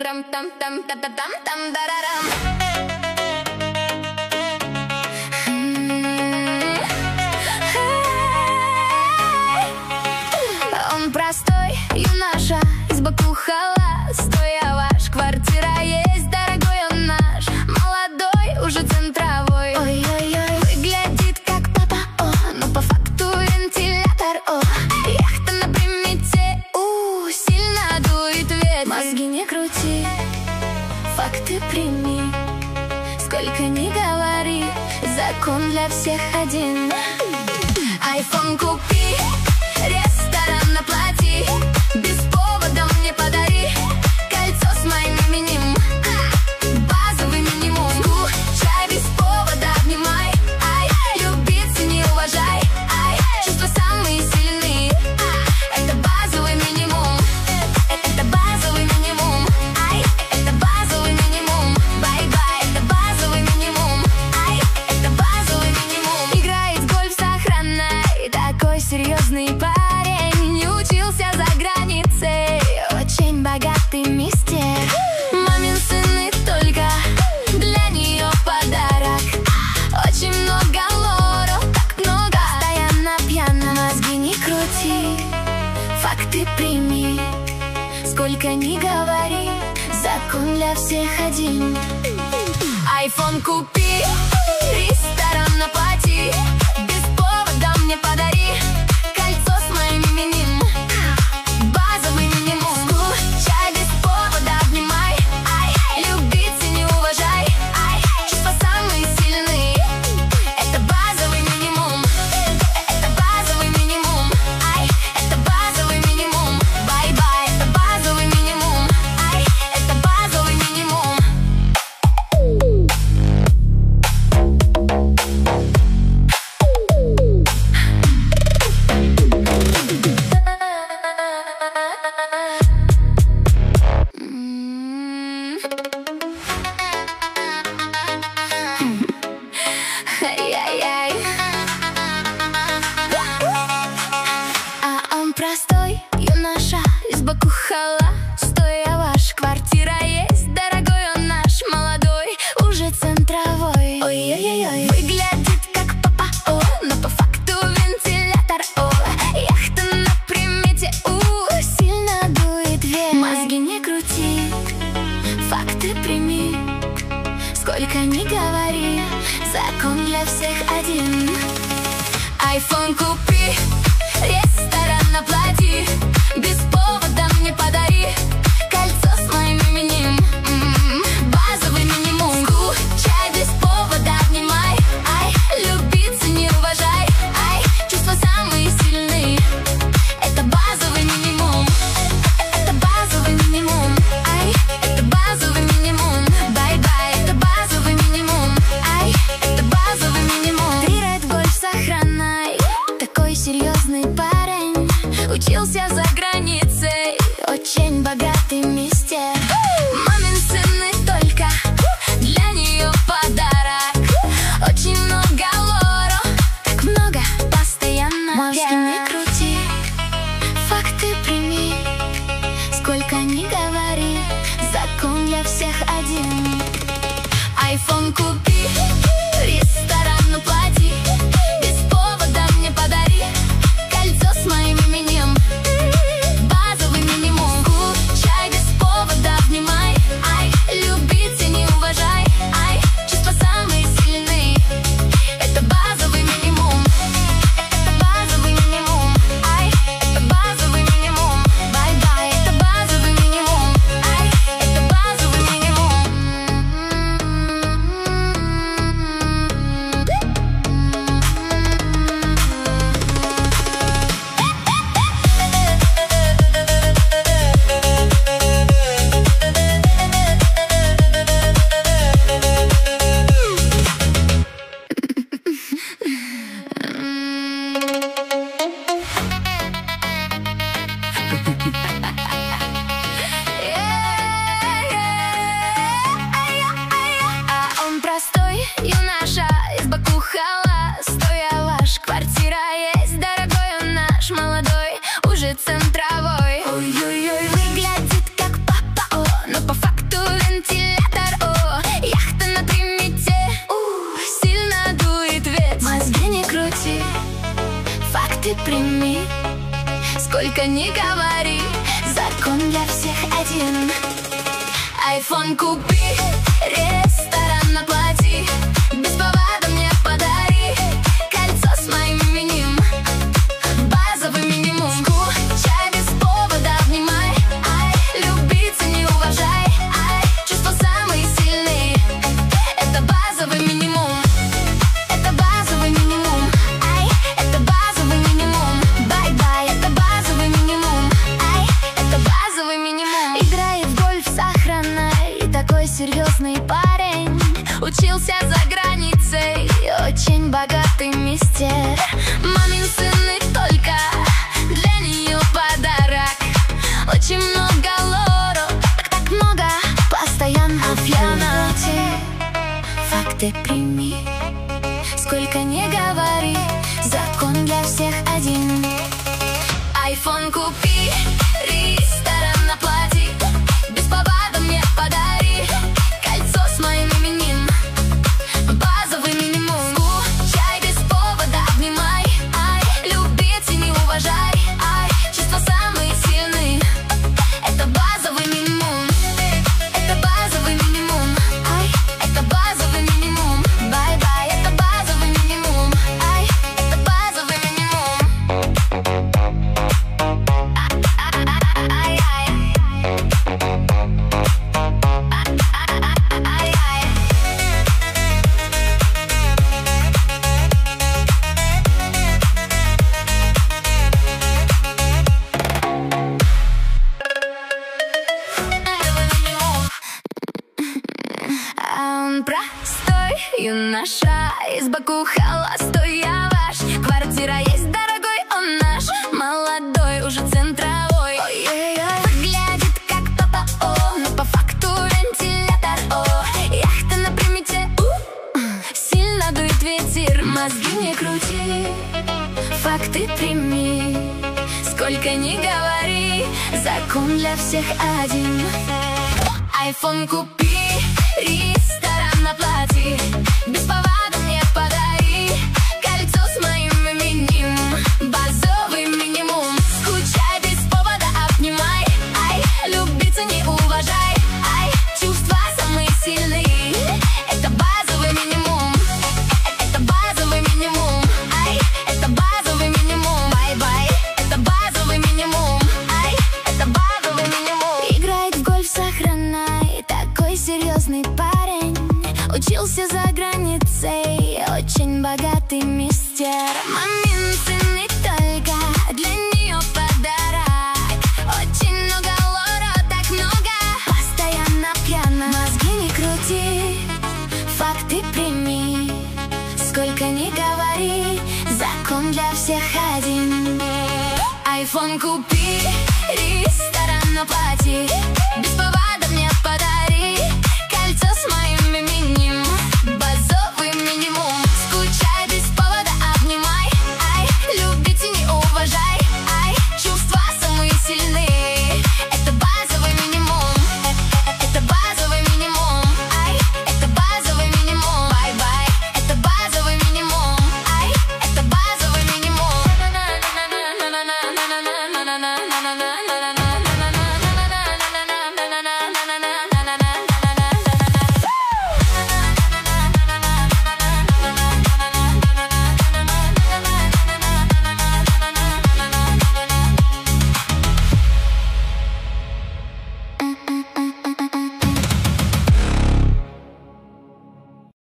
Он простой юноша, из Баку холост. Ваш квартира есть, дорогой он наш. Молодой, уже центровой. Ой-ой-ой, выглядит как папа, о, но по факту вентилятор, о. Яхта на примете, сильно дует ветер. Мозги не крути, факты прими. Сколько ни говори, закон для всех один. Айфон купи, ресторан оплати, без повода мне подари кольцо с моим именем. Базовый минимум. Скучай без повода, обнимай. Ай, люби, цени, уважай. Ай, чувства самые сильные. Это базовый минимум. Это базовый минимум. Ай, это базовый минимум. Бай-бай, это базовый минимум. Ай, это базовый минимум. Играет в гольф с охраной, такой серьезный парень. Не учился за границей, очень богатый мистер. Мамин сын и только для нее подарок. Очень много лору, так много. Постоянно пьяна, мозги не крути, факты прими. Сколько ни говори, закон для всех один. Айфон купи, ресторан оплати, без повода мне подари кольцо с моим именем. Базовый минимум. Скучай без повода, обнимай. Ай, люби, цени, уважай. Ай, чувства самые сильные. Это базовый минимум. Это базовый минимум. Ай, это базовый минимум. Бай-бай, это базовый минимум. Ай, это базовый минимум. Ай-яй-яй. А он простой юноша, из Баку холост. Ваша квартира есть, дорогой он наш. Молодой, уже центровой. Ой-ой-ой, выглядит как папа, о, но по факту вентилятор, о. Яхта на примете, сильно дует ветер. Мозги не крути, факты прими. Сколько ни говори, закон для всех один. Айфон купи, ресторан оплати, без повода мне подари кольцо с моим именем. Базовый минимум. Скучай без повода, обнимай. Ай, люби, цени, уважай. Ай, чувства самые сильные. Это базовый минимум. Это базовый минимум. Ай, это базовый минимум. Бай-бай, это базовый минимум. Ай, это базовый минимум. Играет в гольф с охраной, такой серьезный парень. Учился за границей, очень богатый мистер. Мамин сын и только для нее подарок. Очень много лору, так много, постоянно. Мозги не крути, факты прими. Сколько ни говори, закон для всех один. Айфон купи, ресторан оплати, без повода мне подари кольцо с моим именем. Базовый минимум. Скучай без повода, обнимай. Ай, люби, цени, уважай. Ай, чувства самые сильные. Это базовый минимум. Это базовый минимум. Ай, это базовый минимум. Бай-бай, это базовый минимум. Ай, это базовый минимум. закон для всех один. Айфон купи, ресторан оплати, без повода мне подари кольцо с моим именем, базовый минимум. Скучай без повода, обнимай, ай, люби, цени, уважай, ай, чувства самые сильные. Это базовый минимум, это базовый минимум, ай, это базовый минимум. Бай-бай, это базовый минимум, ай, это базовый минимум. Играет в гольф с охраной, такой серьезный парень, учился за границей, очень богатый мистер. Мамин сын и только для нее подарок. Очень много лору, так много, постоянно пьяна. Факты прими, сколько не говори, закон для всех один. Айфон купи, ресторан оплати, без повода мне подари кольцо с моим именем, базовый минимум. Скучай без повода, обнимай, ай, люби, цени, уважай, ай, чувства самые сильные. Это базовый минимум, это базовый минимум, ай, это базовый минимум. Бай-бай, это базовый минимум, ай, это базовый минимум. Он простой юноша, из Баку холостой я ваш. Квартира есть, дорогой, он наш, молодой, уже центровой. Ой-ой-ой, выглядит как папа, о, но по факту вентилятор, о. Яхта на примете, сильно дует ветер, мозги не крути, факты прими, сколько ни говори, закон для всех один. Айфон купи, ресторан оплати, без повода мне подари кольцо с моим именем, базовый минимум. Скучай без повода, обнимай, ай, люби, цени, уважай, ай, чувства самые сильные. Это базовый минимум, это базовый минимум, ай, это базовый минимум. Бай-бай, это базовый минимум, ай, это базовый минимум. Играет в гольф с охраной, такой серьезный парень, учился за границей, очень богатый мистер. Мамин сын не только для нее подарок. Очень много лора, так много, постоянно пьяна. Мозги не крути, факты прими, сколько ни говори, закон для всех один. Айфон купи, ресторан оплати,